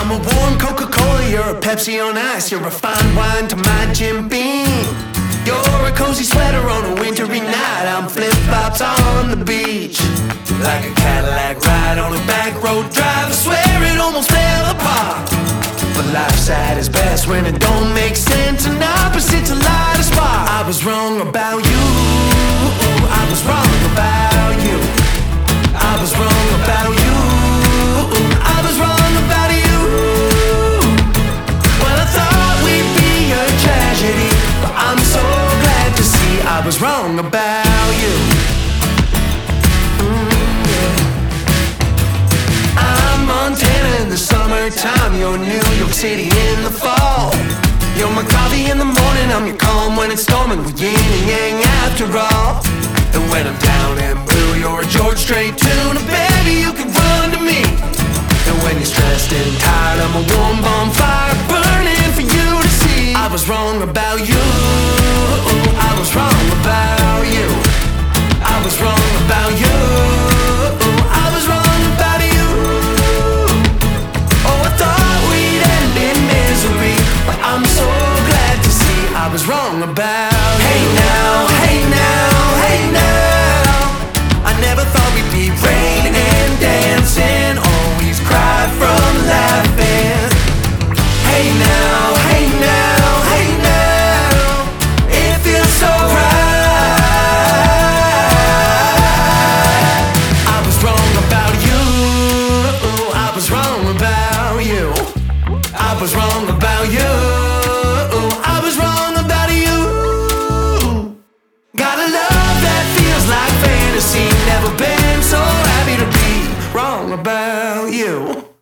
I'm a warm Coca-Cola, you're a Pepsi on ice. You're a fine wine to my Jim Beam. You're a cozy sweater on a wintry night. I'm flip-flops on the beach. Like a Cadillac ride on a back road drive. I swear it almost fell apart. But life's at its best when it don't make sense, and opposites light a spark. I was wrong about you. I was wrong about you. I was wrong about you. I was wrong about you. Well, I thought we'd be a tragedy, but I'm so glad to see I was wrong about you. I'm Montana in the summertime. You're New York City in the fall. You're my coffee in the morning, I'm your calm when it's storming. We're yin and yang after all. And when I'm down and blue, you're a George Strait tune. And baby, you can run to me. And when you're stressed and tired, I'm a warm bonfire burning for you to see. I was wrong about you. I was wrong about you. I was wrong about you. I was wrong about you. Oh, I thought we'd end in misery, but I'm so glad to see I was wrong about you. Hey now, hey now, hey now. I never thought we'd be raining and dancing, always cry from laughing. Hey now, hey now, hey now. It feels so right. I was wrong about you. I was wrong about you. I was wrong about you. I was wrong about you. Got a love that feels like fantasy. Never been so happy to be wrong about you.